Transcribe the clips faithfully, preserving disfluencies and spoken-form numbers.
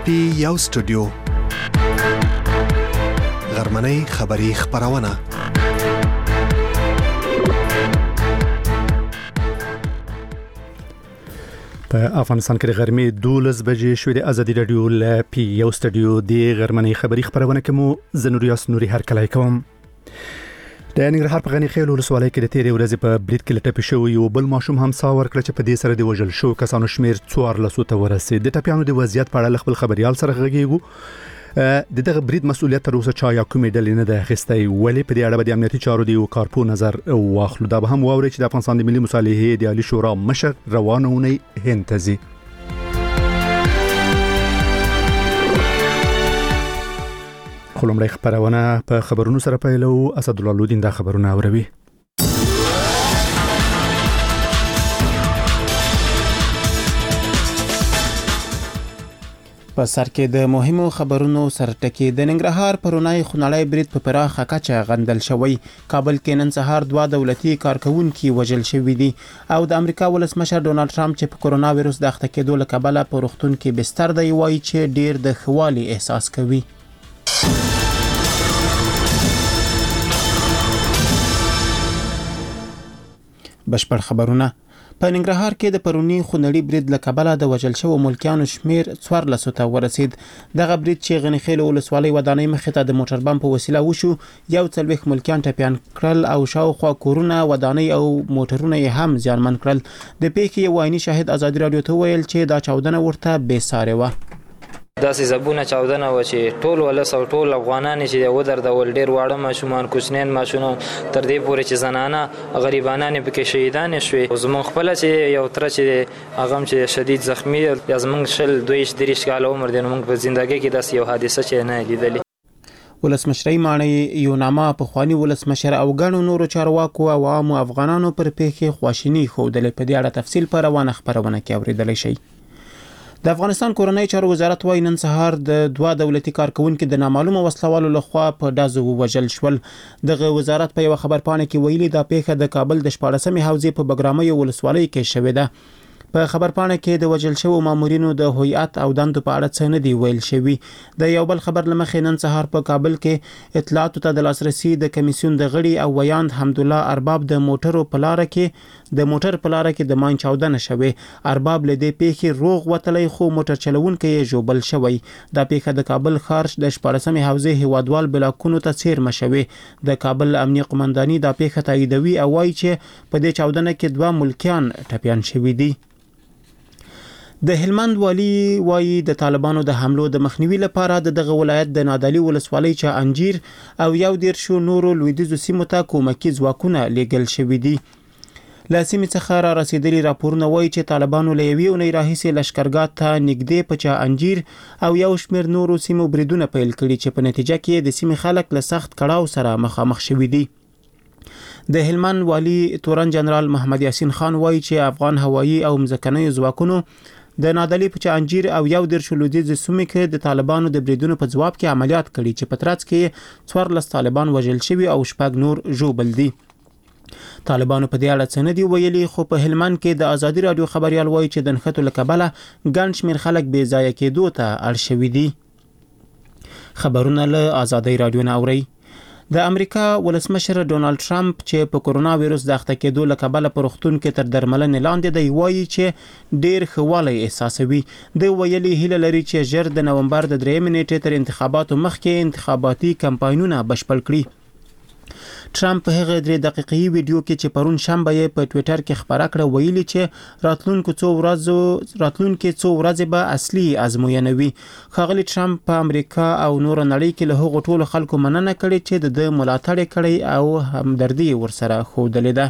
پی یو سټوډیو غرمنۍ خبری خبرونه په افغانستان کې د غرمې دولس بجې شوې د ازادي رادیو ل پی یو سټوډیو د غرمنۍ خبری خبرونه کوم زنوریاس نوري هر کله کوم د ننګرهار په غنی خیل ولسوالۍ کې د تیرې ورځې په بریټ کې لټه شو یو بل ماشوم هم ساور کړ چې په دې سره د وژل شو کسانو شمیر څوارلس ته ورسید د ټپیانو د وضعیت په اړه خپل خبريال سره غږیږو د دغه بریټ مسؤلیت تر اوسه چا یا کومې ډلې نه ده اخیستې ولې په دې اړه د امنیتي چارو د یو کارپو نظر واخلو دا به هم واوري چې د افغانستان د ملي مصالحې د عالی شورا مشر روانه ونی هند ته ځي خلومړی خبرونه په خبرونو سره پیلو اسد الله لودین دا خبرونه اوروي په سر کې د مهمو خبرونو سرټکی د ننګرهار پرونای خونړی بریټ په پراخه کچه غندل شوی کابل کې نن سهار دوه دولتي کارکونکي وژل شوی دي او د امریکا ولسمشر ډونالد ټرمپ چې په کورونا وایروس د اخته کېدو له کبله په روغتون کې بستر دی وایي چې ډیر د خوالي احساس کوي بشپړ خبرونه په ننګرهار کې د پرونی خونړی برید له کبله د وژل شوو ملکیانو شمیر څوارلس ته ورسید دغه برید چې غنی خیل ولسوالۍ ودانۍ مخې ته د موټر بم په وسیله وشو یو څلوېښت ملکیان ټپیان کړل او شاوخوا کورونه ودانۍ او موټرونه یې هم زیانمن کړل د پیښې یو عیني شاهد ازادي رادیو ته ویل چې دا چاودنه ورته بې سارې وه داسې زبونه چاودنه و چې ټول ولس او ټول افغانان چې ودر د ول ډیر واړه ماشومان کوچنین ماشومان تر دې پورې چې زنانه غریبانان پکې شهیدان شوي او زمون خپل چې یو تر چې هغه چې شدید زخمی یا زمون شل دویش دریش کال عمر د موږ په ژوندۍ کې داسې یو حادثه چې نه لیدلې ولسمشرۍ ماڼۍ یو نامه په خواني ولسمشر او ګڼو نورو چارواکو او عامو افغانانو پر پیښې خواشینی خوده په دې اړه تفصیل پر روانه خبرونه کې اوریدل شي د افغانستان کورنۍ چارو وزارت وايي نن سهار د دوه دولتي کارکونکو د نامعلومه وسلوالو لخوا په دازو وژل شول دغه وزارت په یو خبر پاڼه کې ویلي دا پیښه د کابل د شپاړسمې حوزې په بګرامۍ ولسوالۍ کې شوې ده په خبر پاڼه کې د وژل شوو مامورینو د هویت او دندو په اړه څه نه دی ویل شوی د یو بل خبر لمخې نن سهار په کابل کې اطلاعات ته د لاسرسي د کمیسیون د غړي او ویاند حمد الله ارباب د موټرو په لار کې د موټر په لار کې د ماین چاودنه شوه ارباب له دې پیښې روغ وتلی خو موټر چلوونکی یې جوبل شوی دا پیښه د کابل ښار د شپاړسمې حوزې هوادوال بلاکونو ته څیرمه شوه د کابل امنیه قومنداني دا پیښه تاییدوي او وايي چې په دې چاودنه کې دوه ملکیان ټپیان شوي دي د هلمند والی وايي د طالبانو د حملو د مخنیوي لپاره د دغه ولایت د نادعلي ولسوالۍ چا انجیر او یو ډیر شو نورو لویدیزو سیمو ته کومکی ځواکونه لیږل شوي دي له سیمې څخه را رسیدلي راپورونه وایي چې طالبانو له یوې اونۍ راهیسې لښکرګاه ته نږدې په چا انجیر او یو شمېر نورو سیمو بریدونه پیل کړي چې په نتیجه کې د سیمې خلک له سخت کړاو سره مخامخ شوي دي د هلمند والی تورن جنرال محمد یاسین خان وایي چې افغان هوایي او مځکنیو ځواکونو د نادعلي په انجیر او یو ډیر شلودیز سیمې کې د طالبانو د بریدونو په جواب کې عملیات کړي چې په ترڅ کې څوارلس طالبان وژل شوي او شپږ نور ژوبل دي طالبانو په دې اړه څه نه دی ویلي خو په هلمند کې د ازادي رادیو خبريال وایي چې د نښتو له کبله ګڼ شمېر خلک بې ځایه کېدو ته اړ شوي دي خبرونه له ازادي رادیو نه اوري د امریکا ولسمشر ډونالد ټرمپ چې په کورونا وایروس د اخته کېدو له کبله په روغتون کې تر درملنې لاندې دی وایي چې ډیر خواله احساسوي د ویلي هیله لري چې ژر د نومبر د درېمې نیټې تر انتخاباتو مخکې انتخاباتي کمپاینونه بشپړ کړي ټرمپ په هغه درې دقیقې ویډیو کې چې پرون شنبه یې په ټوئیټر کې خبره کړه ویلي چې راتلونکو څو ورځو راتلونکو څو ورځې به اصلي ازموینه وي ښاغلي ټرمپ په امریکا او نور نړۍ کې له هغو ټولو خلکو مننه کړې چې د ملاتړ کړي او همدردي ورسره ښودلې ده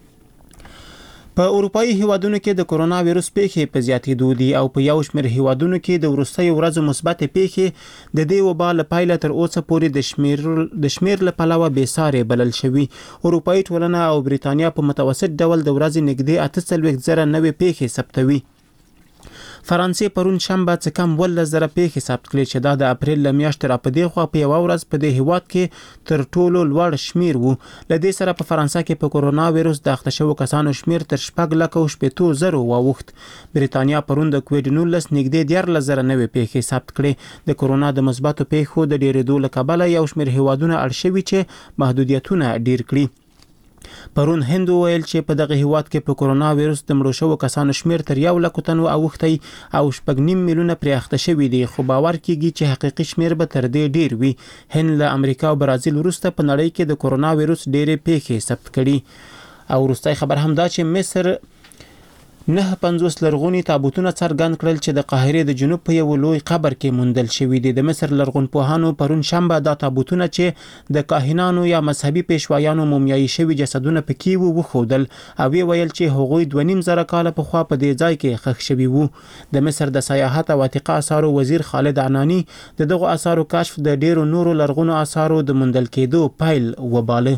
په اروپאי هیوادونو کې د کورونا وایروس پیښې په زیاتېدو دي او په یو شمېر هیوادونو کې د وروستیو ورځو مثبت پیښې د دې وبا له پایله تر اوسه پورې د شمیر د شمیر له پلوه بې سارې بلل شوي اروپאי ټولنه او بریتانیا په متوسط ډول د ورځې نږدې اته څلوېښت زره نوې پیښې ثبتوي فرانسې پرون شنبه څه کم ولس زره پیښې ثبت کړې چې دا د اپریل له میاشتې را په دې خوا په یوه ورځ په دې هیواد کې تر ټولو لوړ شمیر وو. له دې سره په فرانسه کې په کورونا وایروس د اخته شوو کسانو شمیر تر شپږ لکه او شپېتو زرو واوښت. بریتانیا پرون د کووډ نولس نږدې دیارلس زره نوې پیښې ثبت کړې. د کورونا د مثبتو پیښو د ډېرېدو له کبله یو شمېر هیوادونه اړ شوي چې محدودیتونه ډېر کړي. پرون هند وویل چې په دغه هیواد کې په کورونا وایروس د مړو شوو کسانو شمیر تر یو لک تنو اوښتی او شپږ نیم میلیونه پرې اخته شوي دي، خو باور کیږي چې حقیقي شمیر به تر دې ډیر وي. هند له امریکا او برازیل وروسته په نړۍ کې د کورونا وایروس ډېرې پیښې ثبت کړي. او وروستی خبر هم دا چې مصر نه پنځوس لرغوني تابوتونه څرګند کړل چې د قاهرې د جنوب په یو لوی قبر کې موندل شوي دي. د مصر لرغونپوهانو پرون شنبه دا تابوتونه چې د کاهنانو یا مذهبي پیشوایانو مومیایي شوي جسدونه پکې وو وښودل او وی ویل چې هغوی دوه نیم زره کاله پخوا په دې ځای کې ښخ شوي وو. د مصر د سیاحت او عتیقه اثارو وزیر خالد عنانی د دغو اثارو کشف د ډیرو نورو لرغونو اثارو د موندل کېدو پیل وباله.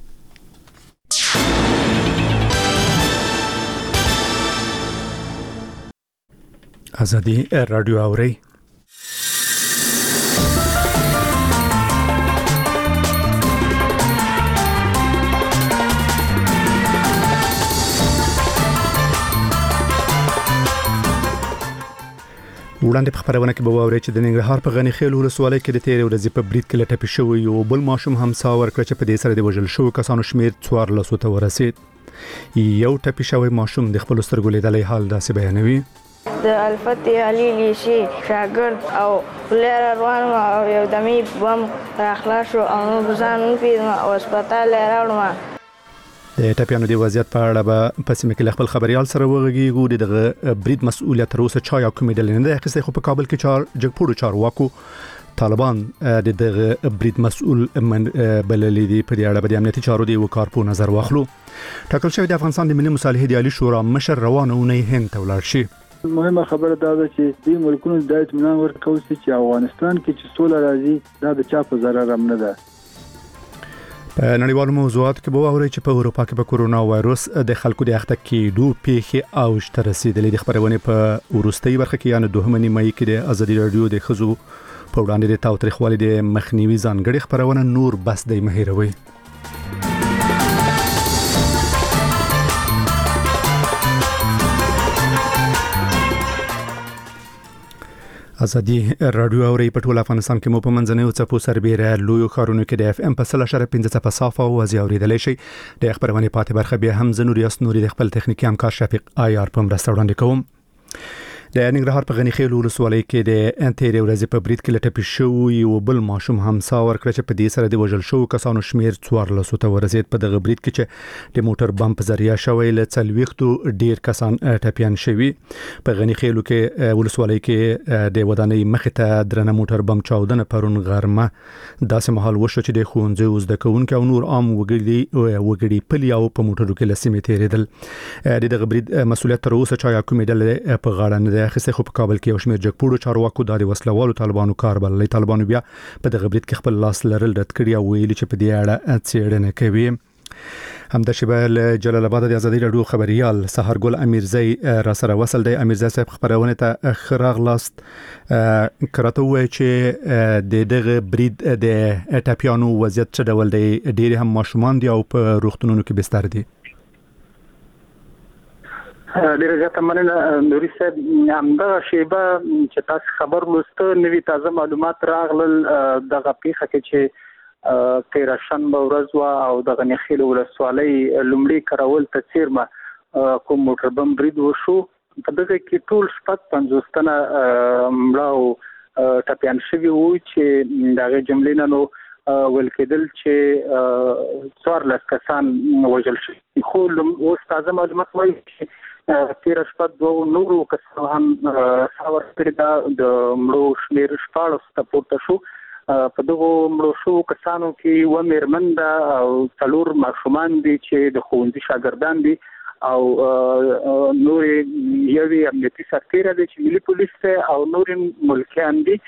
ازادي رادیو اوري وړاندې په خبرونه کې به واوري چې د ننګرهار په غني خیل ولسوالۍ کې د تیرې ورځې په برید کې لټپې شوی یو بل ماشوم همسا ورکړ چې په دې سره د وژل شوو کسانو شمیر څوارلس ته ورسید. یو ټپي شوی ماشوم د خپل سترګو لیدلې حال داسې بیانوي. د الفتح علي لیشي شاګرد او ولر روان او یو دمي بم راخلاص او نو ځان په هسپتال راوړم. د ټپيانو د وضعیت په اړه به په سیمه کې خپل خبريال سره وغږیږو. دغه برید مسؤلیت تر اوسه چا یا کومې ډلې نه اخیستې، خو په کابل کې چار جګپوړو چارواکو طالبان د دغه برید مسؤل من بللي دي. په دې اړه به د امنیتي چارو د وکار په نظر واخلو. ټاکل شوی د افغانستان د ملي مصالحې د عالی شورا مشر روانونه هند ته ولاړ شي. مهمه خبره دا ده چې د ملکونو د اطمینان ورکول چې افغانستان کې چې سوله راځي دا د چا په ضرر هم نه ده. په نړیوالو موضوعاتو کې به واورئ چې په اروپا کې په کورونا وایروس د خلکو د اخته کېدو پیښې اوج ته رسیدلې. د خبرونې په وروستۍ برخه کې یعنی دوهمه نیمه کې د ازادي رادیو د خزو په وړاندې د تاوتریخوالي د مخنیوي ځانګړي خبرونه نور بس دی مهیروي. ازادي رادیو اوري په ټول افغانستان کې مو په منځنوي څپو سربېره لویو ښارونو کې د اف ام په سل اشاره پنځه څپه صافه او ازي اورېدلی شي. د خبرونې پاتې برخه بیا هم زنور یاس نوري د خپل تخنیکی همکار شفیق آیار په مرسته وړاندې کوم. د ننګرهار په غني خیل ولسوالۍ کې د انټيري ورځې په برید کې لټپې شوی یو بل ماشوم همسا ورکړ چې په دې سره د وژل شوو کسانو شمیر څوارلس ته ورسید. په دغه برید کې چې د موټر بم په ذریعہ شوی له څلويختو ډیر کسان ټپيان شوي. په غني خیلو کې ولسوالۍ کې د ودانۍ مخې ته درنه موټر بم چاودنه پرون غرمه داسې محل وشو چې د ښوونځي وزدکونکو او نور عام وګړي وګړي پلیاو په موټرو کې لسمې تیرېدل. د دغه برید مسؤلیت تر اوسه چا یا کومې ډلې په غاړه نه اخیسته، خو په کابل کې یو شمېر جګپوړو چارواکو د وسلوالو طالبانو کار بللی. طالبانو بیا په دغه برید کې خپل لاس لرل رد کړی او ویلي چې په دې اړه څېړنه کوي. همدا شیبه له جلال آباد د ازادي رادیو خبريال سحرګل امیرزی را سره وصل دی. امیرزی صاحب خبرونه ته خراغلاست کراته وای چې د دغه برید د ټاپیانو وضعیت څه ډول دی؟ ډېر هم ماشومان دي او په روغتونونو کې بستر دي. ډیره زیاته مننه نوري صاحب. همدغه شیبه چې تاسو خبر لوسته نوې تازه معلومات راغلل دغه پیښه کې چې تیره شنبه ورځ وه او د غني خیل ولسوالۍ لومړي کرول ته څیرمه کوم موټر بم برید وشو. په دغه کې ټول شپږ پنځوس تنه مړه او ټپیان شوي وو چې د هغې جملې نه نو ویل کېدل چې څوارلس کسان وژل شوي. خو اوس تازه معلومات وایي چې تیره شپه دوه نورو کسانو هم ساه ورکړې ده. د مړو شمېر شپاړسو ته پورته شو. په دغو مړو شوو کسانو کې اووه مېرمن ده او څلور ماشومان دي چې د ښوونځي شاګردان دي او نورې یوې امنیتي سرتیره دی چې ملي پولیس دی او نورې ملکیان دي.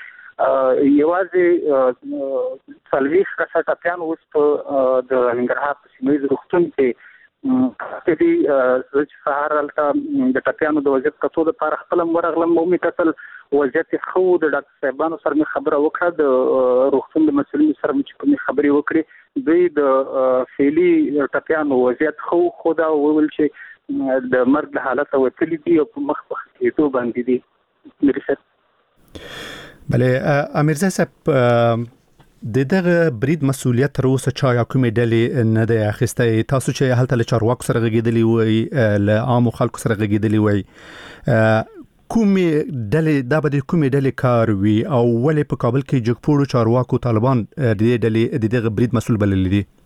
یوازې څلوېښت کسه ټپیان اوس په د ننګرهار په سیمه ییز روغتون کې چې د سهار الته د ټپیانو د وضعیت کتو د لپاره خپل ورغلم او مې کتل وضعیت خو د ډاکټر صاحبانو سره مې خبره وکړه د روغتون د مسؤلینو سره مې کومې خبرې وکړې دوی د فعلي ټپیانو وضعیت خو خو دا وویل چې د مرګ له حالت وتلی دي او په مخ په کېدو باندې دي مرسته. بله امیرزا صاحب د دغه برید مسؤلیت تر اوسه چا یا کومې ډلې نه دی اخیستی تاسو چې هلته له چارواکو سره غږېدلي وئ له عامو خلکو سره غږېدلي وئ کومې ډلې دا به د کومې ډلې کار وي او ولې په کابل کې جګپوړو چارواکو طالبان د دې ډلې د دغه برید مسؤل بللي دي؟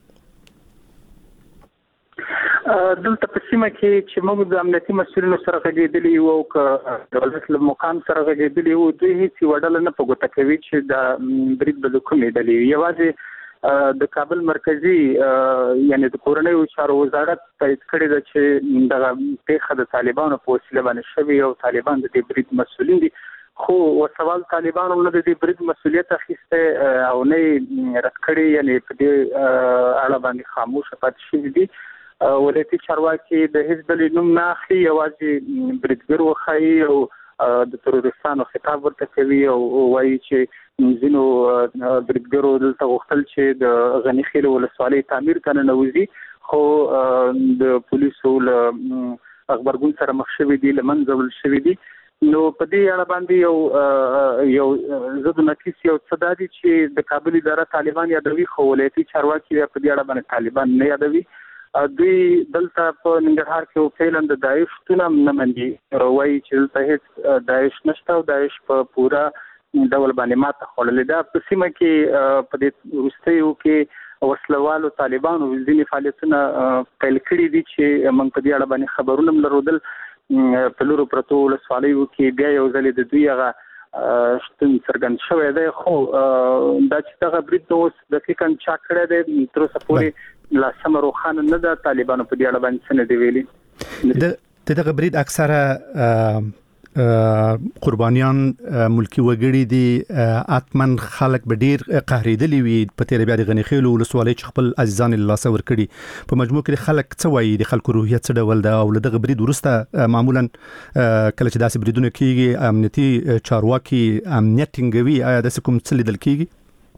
دلته په سیمه کې چې موږ د امنیتي مسؤلینو سره غږېدلي وو او که دولت له مقام سره غږېدلي وو دوی هیڅ وډله نه په ګوته کوي چې د برید به د کومې ډلې یوازې د کابل مرکزی یعنی د کورنیو چارو وزارت تایید کړی ده چې دغه پیښه د طالبانو په وسیله باندې شوې او طالبان د دې برید مسؤلین دي خو وسوال طالبانو نه د دې برید مسؤلیت اخیسته او نه رد کړی یعنی په دې اړه باندې خاموش پاتې شوي دي. ولایتي چارواکي د حزب النوم نه اخلي یوازې بریدګر وخایي او د تروریستانو خطاب ورته کوي او وایي چې ځینو بریدګرو دلته غوښتل چې د غني خیل ولسوالۍ تعمیر کنه نوځي خو د پولیسو له خبرګون سره مخ شوي دي لمنځه وړل شوي دي. نو په دې اړه باندې یو یو زد نفیس یو صدا دي چې د کابل اداره طالبان یادوي خو ولایتي چارواکي په دې اړه باندې طالبان نه یادوي. دوی دلته په ننګرهار کې فعلا د داعش تونه نه مني وایي چې دلته هیڅ داعش نشته او داعش په پورا ډول باندې ماته خوړلې ده. په سیمه کې په دې وروستیو کې وسلوالو طالبانو ځینې فعالیتونه پیل کړي دي چې موږ په دې اړه باندې خبرونه هم لرودل په لورو پرتو ولسوالیو کې بیا یو ځل د دوی هغه شتون څرګند شوی دی خو دا چې دغه برید نو اوس دقیقاً چا کړی دی تر اوسه پورې لا سم روښانه نه ده طالبانو په دې اړه باندې څه نه دی ویلي. د دغه برید اکثره قربانیان ملکی وګړي دي اتمن خلک به ډیر قهریدلی وي په تیر بیا د غنی خیل ولسوالۍ چې خپل عزیزان الله سور کړي په مجموع کې خلک څه وایي د خلکو روحیت څه ډول ده او دغه برید ورسته معمولا کله چې داسې بریدونه کیږي امنیتي چارواکي امنیت ټینګوي آیا داسې کوم څه لیدل کیږي؟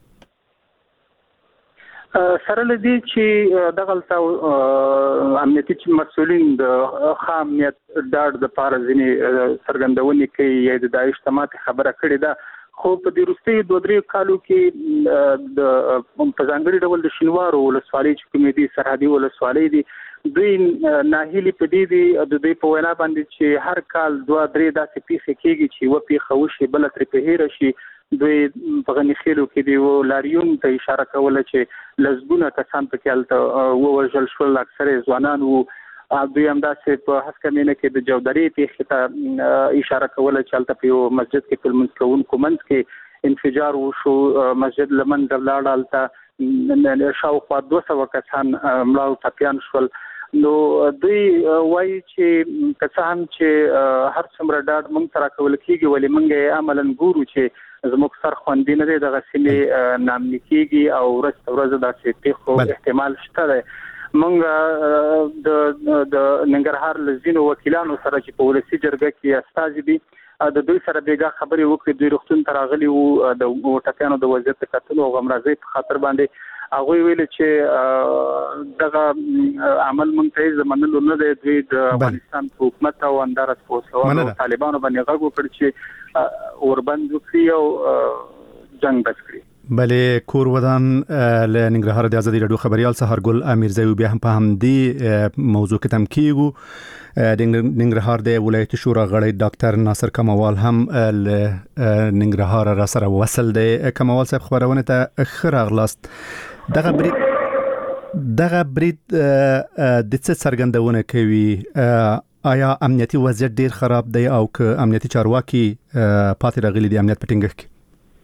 سره لدی چې دغه امنیتي مسؤلین د خامنیت ډاډ د پاره ځینې څرګندونې کوي یا د داعش تمات خبره کړې ده خو په دې وروستي دوه درې کالو کې د په ځانګړي ډول د شینوارو ولسوالۍ چې کومې دي سرحدي ولسوالۍ دي دوی ناهیلي په دې دي د دوی په وینا باندې چې هر کال دوه درې داسې پیښې کېږي چې و پیښه وشي بل تر په هیر شي دوی په غنی خیلو کې دی و لاریون ته اشاره کوله چې لزګونه کسان په کېلته و وژل شول اکثره ځوانان وو دوی هم داسې په هسکمینه کې د جودري پیښې ته اشاره کوله چې هلته په یو مسجد کې په لمونځ کوونکو منځ کې انفجار وشو مسجد لمنځه ولاړ هلته شاوخوا دوه سوه کسان مړه او ټپیان شول. نو دوی وایي چې که څه هم چې هر څومره ډاډ موږ سره کول کېږي ولې موږ یې عملاً ګورو چې زموږ سر خوندي نه دی دغه سیمې نامني کېږي او ورځ تر ورځې داسې پیښو احتمال شته دی. موږ د د ننګرهار له ځینو وکیلانو سره چې په ولسي جرګه کې استازي دي د دوی سره بیګا خبرې وکړې دوی روغتون ته راغلي وو د ټپیانو د وضعیت کتلو او غمرازۍ په خاطر باندې هغوی ویل چې دغه عمل منتهی زمنلو نه دی دوی د افغانستان په حکومت او اندارس په وسلوالو طالبانو باندې غږ وکړ چې اوربند وکړي او جنگ بس کړي. بله کور ودان له ننګرهار د ازادي رادیو خبريال سهارګل امیرزی بیا هم په همدې موضوع کې تم کیږو د ننګرهار د ولایتي شورا غړی ډاکټر ناصر کموال هم له ننګرهار را سره وصل دی. کموال صاحب خبرونه ته خراغلاست دغه برید دغه برید د څه څرګندونه کوي آیا امنیتي وضعیت ډیر خراب دی او که امنیتي چارواکي پاتې راغلي دي امنیت په ټینګښت کې؟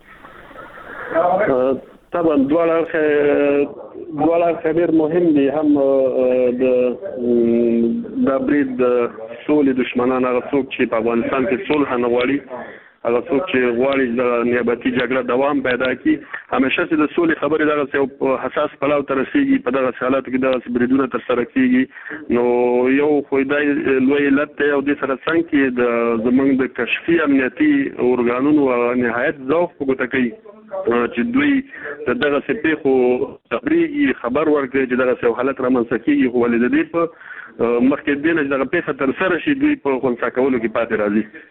طبعا دواړه دواړه خبر مهم دي هم د د برید سولې دشمنان هغه څوک چې په افغانستان کې صلح نه غواړي هغه څوک چې غواړي د نیابتي جګړه دوام پیدا کړي همیشه چې د سولې خبرې دغه یو حساس پلاو ته رسیږي په دغه حالاتو کې دغه بریدونه ترسره کیږي نو یو خو دای لوی علت دی او د سره څنګه کې د زمونږ د کشفي امنیتي اورګانونو نهایت ضعف په ګوته کوي چې دوی دغه سپې خو تبریږي خبر ورکړي چې دغه یو حالت رامنځته کیږي خو ولې د دې په مخکې دینه چې دغه پیښه ترسره شي دوی په خنثی کولو کې پاتې راځي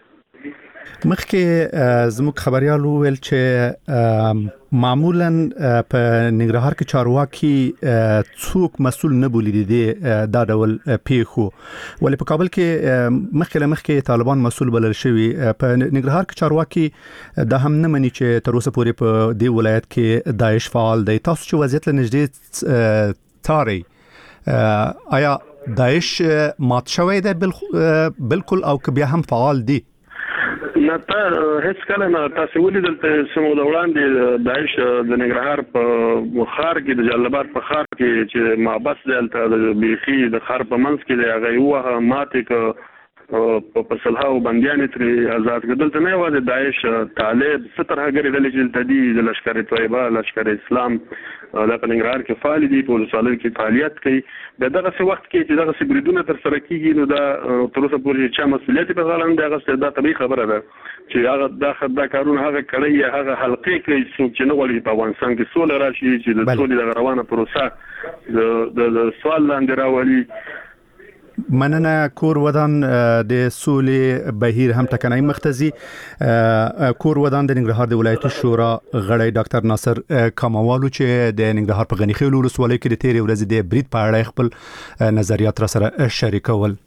مخکې زموږ خبريال ویل چې معمولا په ننګرهار کې چارواکي څوک مسول نه بولی دي دا ډول پیښو ولې په کابل کې مخکې له مخکې طالبان مسول بلل شوی په ننګرهار کې چارواکي دا هم نه مني چې تر اوسه پورې په دې ولایت کې داعش فعال دی تاسو چې وضعیت له نږدې تاري آیا داعش مات شوی دی بالکل او که بیا هم فعال دی نه ته هیڅ کله نه تاسو ولیدل چې سمو د وړاندې داعش د ننګرهار په خار کې د جلال په خار کې چې مابس دلته د بیخي د خار په منځ کې د هغه یو ماته ک په صلحو بنديان تر آزاد کېدل ته نه و د داعش طالب ستر هغه د لجلتدي د لشکره طیبه لشکره اسلام د ننګرهار کې فعال دي په وسالو کې فعالیت کوي د دغه څه وخت کې چې دغه بریدونه تر سره کیږي نو دا تر اوسه پورې چې مسؤلیت په غاړه نه دغه دا طبيعي خبره ده چې هغه د دا کارونه هغه کړی هغه حلقې کوي چې نه غواړي په افغانستان کې سوله راشي چې د سولې د روانه پروسه د سوال لاندې راولي مننه کور ودان د سولې بهیر هم ټکنۍ مختزي کور ودان د ننګرهار د ولایت شورا غړی ډاکټر ناصر کاموالو چې د ننګرهار په غنی خیل ولسوالۍ کې د تیرې ورځې د برید په اړه خپل نظریات را سره شریکول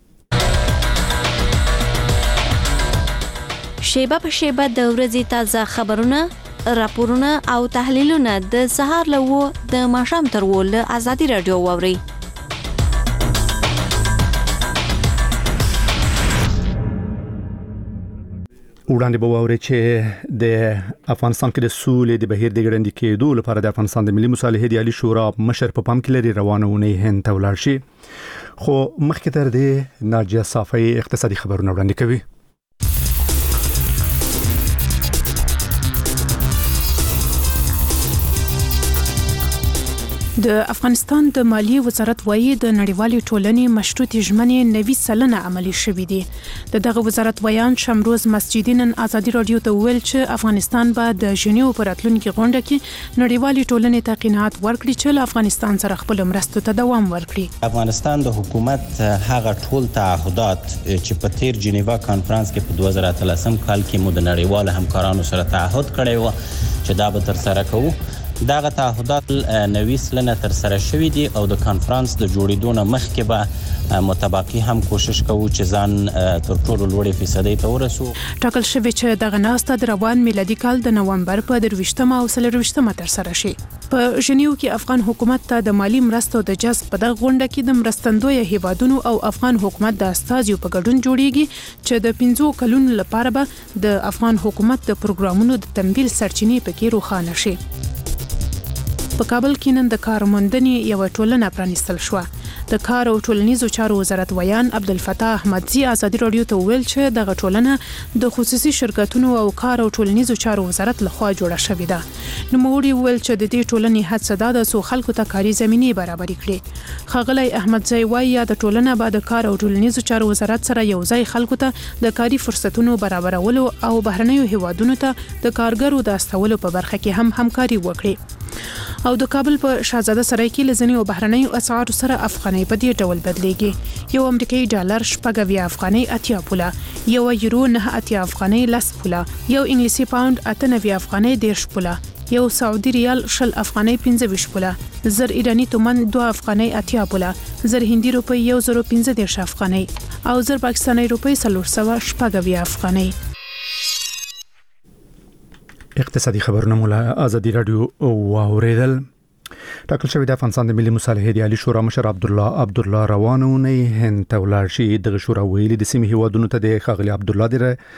شیبه په شیبه د ورځې تازه خبرونه راپورونه او تحلیلونه د سهار له د ماښام تر ول ازادي رادیو ووري وړاندې به واوري چې د افغانستان کې د سولې د بهیر د ګړندې کېدو لپاره د افغانستان د ملي مصالحې د عالی شورا مشر په پام کې لري روانونه هند ته ولاړ شي خو مخکې تر دې ناجیه صافی اقتصادي خبرونه وړاندې کوي د افغانستان د مالیې وزارت وایي د نړیوالې ټولنې مشروطې ژمنې نوي سلنه عملي شوې دي د دغه وزارت بیان شمروز مسجدي نن ازادي رادیو ته ویل چې افغانستان به د ژنیو پر راتلونکي غونډه کې نړیوالې ټولنې ته قناعت ورکړي چې له افغانستان سره خپل مرستو ته دوام ورکړي افغانستان د حکومت هغه ټول تعهدات چې په تیر جنیوا کانفرنس کې په دوه زره اتلسم کال کې مو د نړیوال همکارانو سره تعهد کړی و چې دا به تر سره کوو داغه تعهدات نوي سلنه تر سره شوې دي او د کانفرنس د جوړېدو نه مخکې به متباقي هم کوشش کوو چې ځان تر ټولو لوړې فیصدي ته ورسو ټاکل شوی چې دغه ناسته د روان میلادي کال د نومبر په درویشتمه او څلرویشتمه تر سره شي په ژنیو کې افغان حکومت ته د مالی مرستو د جذب په دغه غونډه کې د مرستندوی هیوادونو او افغان حکومت د استازیو په ګډون جوړیږي چې د پنځو کلونو لپاره به د افغان حکومت د پروګرامونو د تمویل سرچینې پکې روښانه شي په کابل کې نن د کارموندنې یو ټولنه پرانیستل شو د کار او ټولنیزو چارو وزارت ویان عبدالفتاح احمدزي ازادي رادیو ته ویل چې دغه ټولنه د خصوصي شرکتونو او کار او ټولنیزو چارو وزارت لخوا جوړه شوې ده نو موري ویل چې د دې ټولنې هڅه ده د سو خلکو ته کاري زمينې برابر کړي خغلی احمدزي وایي د ټولنه بعد د کار او ټولنیزو چارو وزارت سره یو ځای خلکو ته د کاري فرصتونو برابرولو او بهرنیو هیوادونو ته د کارګرو د استولو په برخه کې هم همکاري وکړي او د کابل په شاهزاده سرای کې لزنی او بهرنیو اسعارو سره افغاني په دې ډول بدلېږي یو امریکایي ډالر شپږ افغاني اتیا پوله یو یورو نه اتیا افغاني لس پوله یو انګلیسي پاوند اته نوي افغاني دیرش پوله یو سعودي ریال شل افغاني پنځه ویشت پوله زر ایرانی تومان دوه افغاني اتیا پوله زر هندي روپی یو زر پنځه دیرش افغاني او زر پاکستاني روپی څلور سوه شپږ افغاني اقتصادي خبرونه مولا ازادي رادیو واوریدل ټاکل شوی د افغانستان د ملي مصالحې د عالی شورا مشر عبد الله عبد الله روانونه هند ته ولاړ شي. د شورا ویلي د سیمې هیوادونو ته د ښاغلي عبد الله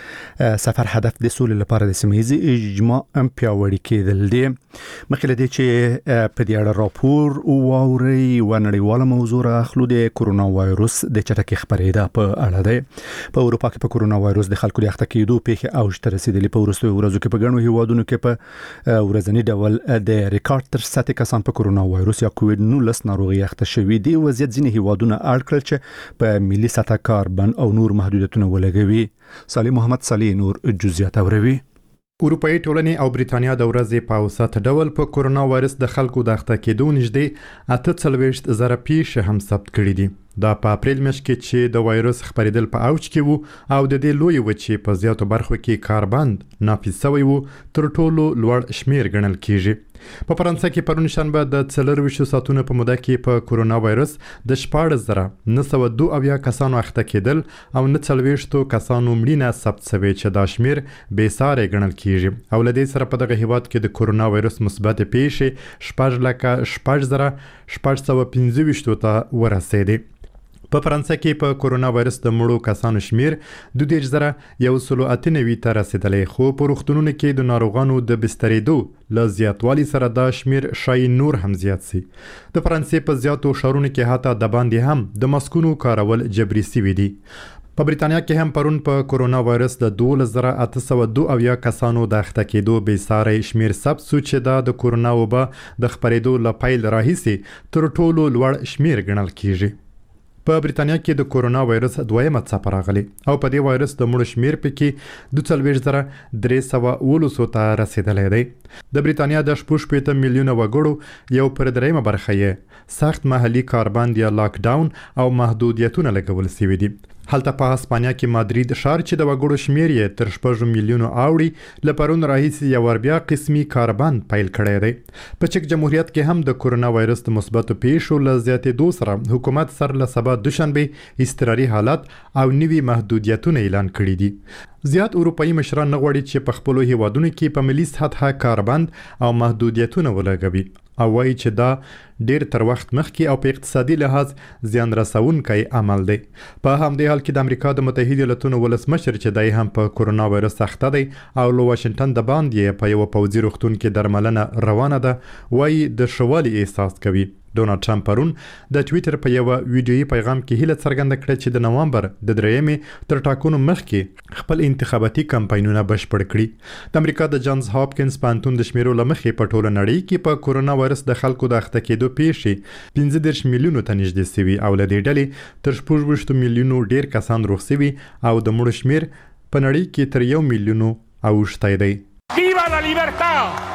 د سفر هدف د سولې لپاره د سیمه ییز اجماع پیاوړی کېدل دي. مخکې له دې چې په دې اړه راپور واوري و نړیواله موضوع راخلو د کرونا وایروس د چټکې خپرېدا په اړه ده. په اروپا کې په کرونا وایروس د خلکو د اخته کېدو پیښې اوج ته رسیدلې. په وروستیو ورځو کې په ګڼو هیوادونو کې په ورځني ډول د ریکارډ تر سطحې کسان په کرونا وایروس یا کووډ نولس ناروغي اخته شوي دي. وضعیت ځینې هیوادونه اړ کړل چې په ملي سطح کاربن او نور محدودیتونه ولګوي. صالح محمد صالح نور جزئیات اوروي. اروپאי ټولنې او بریتانیا د ورځې په اوسط ډول په کرونا وایرس د خلکو د اخته کېدو نږدې اته څلوېښت زره پیښې هم ثبت کړي دي. دا په اپریل میاشت کې چې د وایرس خپرېدل په اوج کې وو او د دې لوی وچې په زیاتو برخو کې کاربند نافذ شوی وو تر ټولو لوړ شمیر ګڼل کیږي. په فرانسه کې پرون شنبه د څلرویشتو ساعتونو په موده کې په کرونا وایرس د شپاړس زره نه سوه دوه اویا کسانو اخته کېدل او نه څلوېښتو کسانو مړینه ثبت شوې چې دا شمیر بې ساري ګڼل کیږي. او له دې سره په دغه هیواد کې د کرونا وایرس مثبت پیښې شپږ لکه شپږ زره شپږ سوه پنځه ویشتو ته ورسېدې. په فرانسه کې په کرونا وایرس د مړو کسانو شمیر دوه دېرش زره یو سلو اته نوي ته رسیدلی، خو په روغتونونو کې د ناروغانو د بسترېدو له زیاتوالي سره دا شمیر شاید نور هم زیات سي. د فرانسې په زیاتو ښارونو کې حتی د باندې هم د ماسکونو کارول جبري سوي دي. په بریتانیا کې هم پرون په کرونا وایرس د دولس زره اته سوه دوه اویا کسانو د اخته کېدو بې ساری شمیر ثبت سو چې دا د کرونا وبا د خپرېدو له پیل راهیسې تر ټولو لوړ شمیر ګڼل کیږي. په بریتانیا کې د کرونا وایرس دویمه څپه راغلې او په دې وایرس د مړو شمیر پکې دوه څلوېښت زره درې سوه اوولسو ته رسېدلی دی. د بریتانیا د شپږ شپېته میلیونه وګړو یو پر درېیمه برخه یې سخت محلي کاربند یا لاک ډاون او محدودیتونه لګول سوي دي. هلته په هسپانیا کې مادرید ښار چې د وګړو شمیر یې تر شپږو میلیونو اوړي له پرون راهیسې یو ور بیا قسمي کاربند پیل کړی دی. په چک جمهوریت کې هم د کرونا وایرس د مثبتو پیښو له زیاتېدو سره حکومت سر له سبا دوشنبې اضطراري حالت او نوي محدودیتونه اعلان کړي دي. زیات اروپאי مشران نه غواړي چې په خپلو هیوادونو کې په ملي سطحه کاربند او محدودیتونه ولګوي او وایي چې دا ډیر تر وخت مخکې او په اقتصادي لحاظ زیان رسونکی عمل دی. په همدې حال کې د امریکا د متحده ایالاتونو ولسمشر چې دی هم په کرونا وایرس اخته دی او له واشنګټن د باندې په یو پوځي روغتون کې درملنه روانه ده وایي د ښوالي احساس کوي. ډونالډ ټرمپ پرون د ټویټر په یو ویډیويي پیغام کې هیله څرګنده کړه چې د نوامبر د درېیمې تر ټاکنو مخکې خپل انتخاباتي کمپاینونه بشپړ کړي. د امریکا د جانز هاپکینز پوهنتون د شمیرو له مخې په ټوله نړۍ کې په کرونا وایرس د خلکو د اخته کېدو پیښې پنځه دېرش میلیونو ته نږدې سوي او له دې ډلې تر شپږ ویشتو میلیونو ډیر کسان روغ سوي او د مړو شمیر په نړۍ کې تر یو میلیونو اوښتی دی. ویوا لا لیبرتا!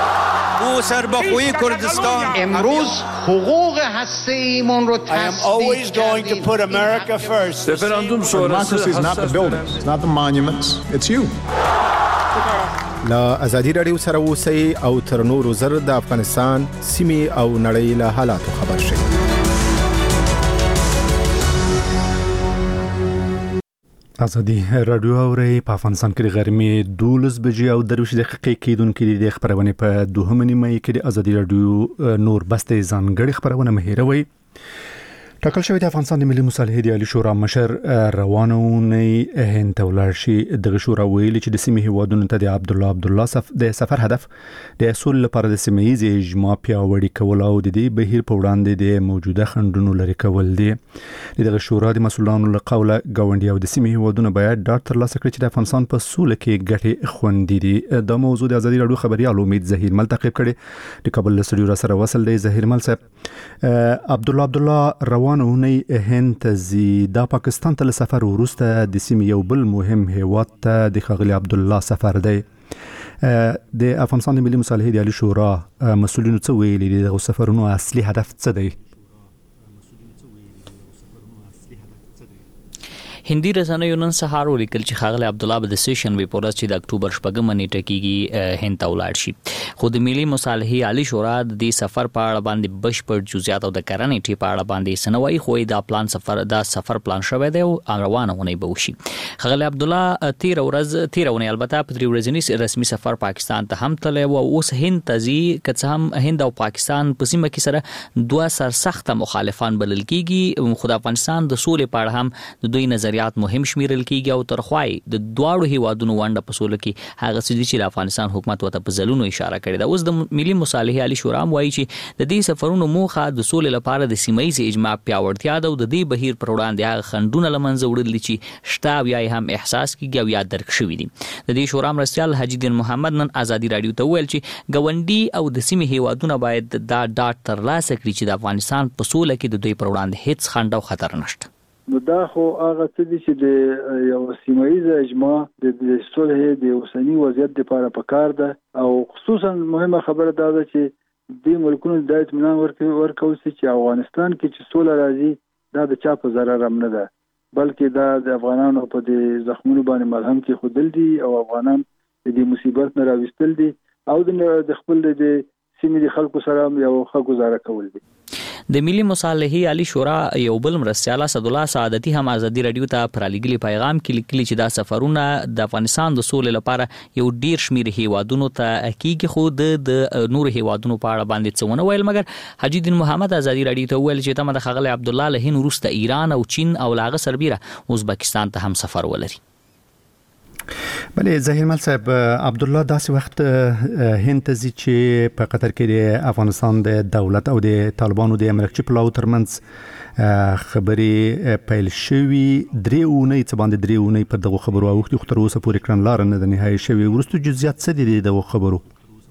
او سربخوی کردستان امروز حقوق هسته ایمون رو I am always going to put America first. Referendum sonrası Democracy is not the buildings, it's not the monuments, it's you. لا ازادي رادیو سره اوسئ او تر نورو زر د افغانستان سیمې او نړۍ له حالاتو خبر شئ. ازادي رادیو اوري په افغانستان کې د غرمې دولس بجې او درویشت دقیقې کېدونکې د خبرونه په دوهمه نیمه کې د ازادي رادیو نور بسته ځانګړي خبرونه مهیروي. ټاکل شوی د افغانستان د ملي مصالحې د عالی شورا مشر روانونه هند ته ولاړ شي. دغه شورا ویلي چې د سیمې هیوادونو ته د عبد الله عبد الله صف د سفر هدف د اصول لپاره د سیمه ییز اجماع پیاوړی کول او د دې بهیر په وړاندې د موجوده خنډونو لري کول دي. دغه شورا د مسؤلانو له قوله غونډي او د سیمې هیوادونو باید ډاټ ترلاسه کړي چې د افغانستان په سوله کې ګټې خوندې دي. دا موضوع د ازادي رادیو خبريال امید زهیر مل تعقیب کړي. د کابل له سټوډیو را سره وصل دی زهیر مل صاحب. عبد الله عبد الله روان ونه هند ته زی دا پاکستان ته سفر ورسته د سیمې یو بل مهم هیواد ته د ښاغلي عبد الله سفر دی. د افغانستان د ملي مصالحې د عالی شورا مسؤلینو څه ویلي دي د سفرونو اصلي هدف څه دی؟ هندي رسنیو نن سهار ولیکل چې ښاغلی عبدالله به د سیشن وی پورس چې د اکتوبر شپږمه نیټه کېږي هند ته ولاړ شي. خو د ملي مصالحې عالی شورا د دې سفر په اړه باندې بشپړ جزئیات او د کرنې ټي په اړه باندې سنوي خو دا پلان سفر دا سفر پلان شوی دی او روانه ونی به وشي. ښاغلی عبدالله تیر ورځ تیر ونی البته په درې ورځنی رسمي سفر پاکستان ته هم تللی او اوس هند ته ځي که څه هم هند او پاکستان په سیمه کې سره دوه سرسخته مخالفان بلل کېږي. خو د افغانستان د سولې په اړه هم د دوی نظریات مهم شمیرل کېږي او ترخوای د دواړو هیوادونو ونډه په سوله کې هغه څه چې د افغانستان حکومت وته په ځلونو اشاره کړې ده. اوس د ملي مصالحې عالی شورا وایي چې د دې سفرونو موخه د سولې لپاره د سیمه ییز اجماع پیاوړتیا ده او د دې بهیر پر وړاندې هغه خنډونه له منځه وړل چې شته یا هم احساس کېږي او یا درک شوي دي. د دې شورا مرستیال حاجي دین محمد نن ازادي رادیو ته وویل چې ګاونډي او د سیمې هیوادونه باید دا ډاټ ترلاسه کړي چې د افغانستان په سوله کې د دوی پر وړاندې هیڅ خنډ او خطر نشته. نو دا خو هغه څه دي چې د یو سیمه ییزه اجماع د صلح د اوسنی وضعیت لپاره پکار ده او خصوصا مهمه خبره دا ده چې د ملکونو د اطمینان ورکول چې افغانستان کې چې سوله راځي دا د چا په ضرر هم نه ده بلکې دا د افغانانو په د زخمونو باندې ملهم کې خودل دي او افغانان د دې مصیبت نه راوستل دي او د خپل د سیمې د خلکو سره یو ښه گزاره کول دي. د ملي مصالحې عالی شورا یو بل مرستیال اسد الله سعادتي هم ازادي رادیو ته پر لګلي پیغام کې لیکلي چې دا سفرونه د افغانستان د سولې لپاره یو ډیر شمیر هیوادونو ته کېږي خو د نور هیوادونو په اړه باندې څونه ویل مګر حاجي دین محمد ازادي رادیو ته ویل چې تم د ښاغلی عبدالله له هند وروسته ایران او چین او لاغه سربیره ازبکستان ته هم سفر ولري. بله ظهیر مل صاحب عبدالله داسې وخت هند ته ځي چې په قطر کې د افغانستان د دولت او د طالبانو د امرکچي پلاو ترمنځ خبرې پیل شوي درې اونۍ څه باندې درې اونۍ په دغه خبرو اوښتي خو تر اوسه پورې کړنلاره نه ده نهایي شوې. وروستو جزئیات څه دي دغه خبرو؟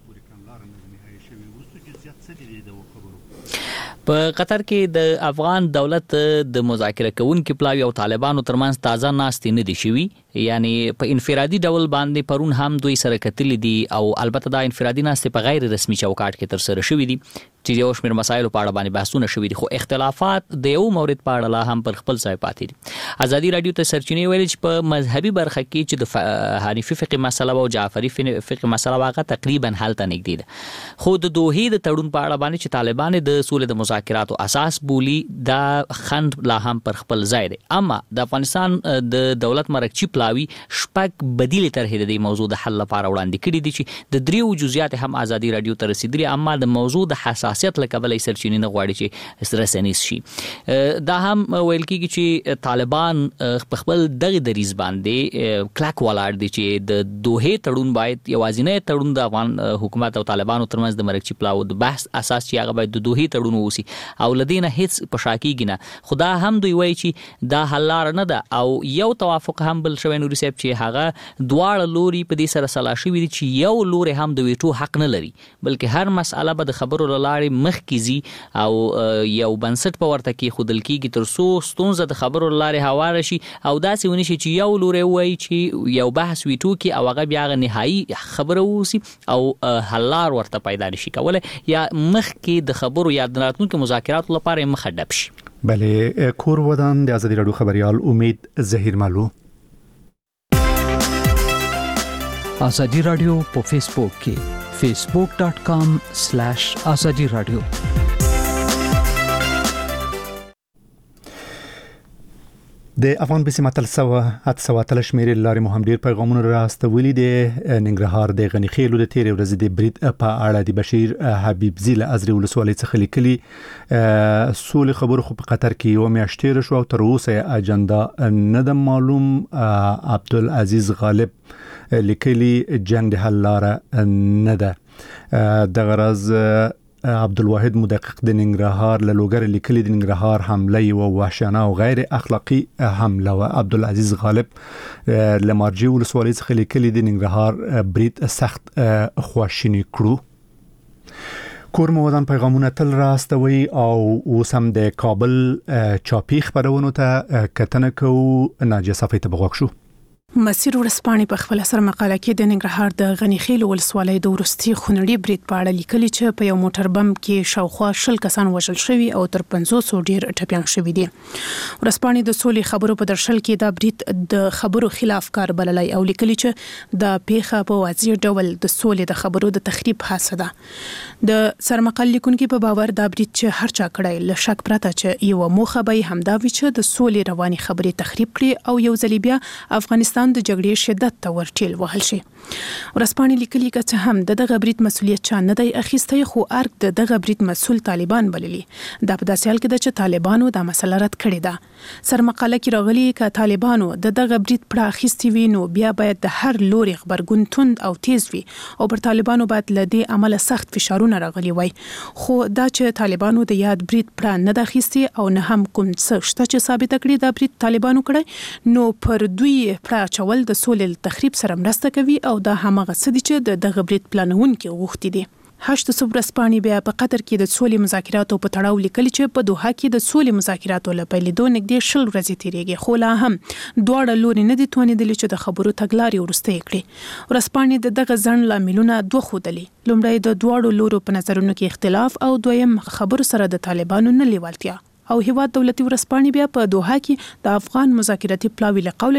په قطر کې د افغان دولت د مذاکره کوونکو پلاوی او طالبانو ترمنځ تازه ناستې نه دي شوي یعنی په انفرادي ډول باندې پرون هم دوی سره کتلې دي او البته دا انفرادي ناستې په غیر رسمي چوکاټ کې تر سره شوي دي چې یو شمېر مسایلو په اړه باندې بحثونه شوي دي خو اختلافات د یو مورد په اړه لا هم پر خپل ځای پاتې دي. ازادي رادیو ته سرچینې ویلي چې په مذهبي برخه کې چې د حنیفي فقه مسله او جعفری فقه مسله واقع تقریبا هلته نږدې ده خو د دوحې د تړون په اړه باندې چې طالبان د سولې د مذاکراتو اساس بولی دا خند لا هم پر خپل ځای دی. اما د افغانستان د دولت مرکچی پلاوی شپږ بدیل طرحې د دې موضوع د حل لپاره وړاندې کړي دي چې د دریو جزئیات هم ازادي رادیو ته رسیدلي اما د موضوع د حساسیت له کبله سرچینې نه غواړي چې رسنیز شي. دا هم ویل کېږي چې طالبان په خپل دغه دریز باندې کلک ولاړ دي چې د دوحې تړون باید یوازینی تړون د افغان حکومت او طالبانو ترمنځ د مرکچي پلاو د بحث اساس چې هغه باید د دوحې تړون ووسي او لدینه هیڅ په شا کېږي نه. خو دا هم دوی وایي چې دا حل لاره نه ده او یو توافق هم بل شوی نوري صاحب چې هغه دواړه لوري په دې سره سلا شوي دي چې یو لوري هم د ویټو حق نه لري بلکې هر مسأله به د خبرو له لارې مخ کیږي او یو بنسټ په ورته کې خودل کېږي تر څو ستونزه د خبرو له لارې هواره شي او داسې ونشي چې یو لوري وایي چې یو بحث ویټو کې او هغه بیا نهایي خبره ووسي او حل لار ورته پیدا نشي کولی یا مخ کې د خبرو یا د راتلونکو مذاکراتو لپاره مخه ډب شي. بله کور ودان د ازادي رادیو خبريال امید ظهیر مالو. ازادي رادیو په فیسبوک کې facebook dot com slash azadi radio. د افغان بسی متل سوا ات سوا تل شمیرې لارې مهم ډیر پیغامونه راستولي دي. ننګرهار د غنی خیلو د تیرې ورځې د برید په اړه د بشیر حبیب زیل ازری ولسوالۍ څخه لیکلي سولې خبرو خو په قطر کې یو میاشت تیر شو او تر اوسه اجنډا نه ده معلوم. عبدالعزیز غالب لیکلي جنگ د حل لاره نه ده. د غرض عبدالواحد مدقق د ننګرهار له لوګر لیکلي د ننګرهار حمله او وحشیانه او غیر اخلاقی حمله و عبدالعزیز غالب له مارجې ولسوالۍ څخه لیکلي د ننګرهار برید سخت خواشینی کړو. کور مو ودان پیغامونه تل راستوي او اوس هم د کابل چاپی خبرونو ته کتنه کو ناجیه صفی ته بغوښ شو. مسیر ورسپانې په خپل سر مقاله کې د ننګرهار د غنی خیل ولسوالۍ د ورستي خونړي برید په اړه لیکلي چې په یو موټر بم کې شاوخوا شل کسان وژل شوي او تر پنځوس ډیر ټپيان شوي دي. ورسپانې د سولې خبرو په درشل کې دا برید د خبرو خلاف کار بللی او لیکلي چې د پیښه په واضح ډول د سولې د خبرو د تخریب حادثه ده. د سرمقال لیکونکو په باور دا برید چې هر چا کړی له شک پرته چې یو موخه به همدا وي چې د سولې رواني خبرې تخریب کړي او یو ځل بیا افغانستان د جګړې شدت ته ورټیل وهل شي. ورسپانې لیکلي چې هم د دغه برید مسولیت چا نه دی اخیستی خو ارګ د دغه برید مسول طالبان بللي. دا په داسې حال کې ده چې طالبانو دا مسله رد کړې ده. سرمقاله کې راغلي چې طالبانو د دغه برید پړه اخیستي وي نو بیا باید د هر لوري خبرګون توند او تیز وي او پر طالبانو باید له دې عمله سخت فشارونه راغلي وای. خو دا چې طالبانو د یاد برید پړه نه د اخیستي او نه هم کوم څه شته چې ثابت کړي دا برید طالبانو کړی نو پر دوی پړه چول د سولې تخریب سره مرسته کوي او دا همغه څه دي چې د دغه برید پلانونکو غوښتي دي. هشت صبح ورځپاڼې بیا په قطر کې د سولې مذاکراتو په تړاو لیکلي چې په دوحه کې د سولې مذاکراتو لپاره لیدو نږدې شل ورځې تیریږي خو لا هم دواړه لوري نه دي توانیدلي چې د خبرو تګلارې ورسته کړي. ورځپاڼې د دغه ځنډ لاملونه دوه ښودلي. لومړی د دواړو لورو په نظرونو کې اختلاف او دویم خبرو سره د طالبانو نه لیوالتیا. او هیواد دولتي ورځپاڼې بیا په دوحه کې د افغان مذاکراتي پلاوي له قوله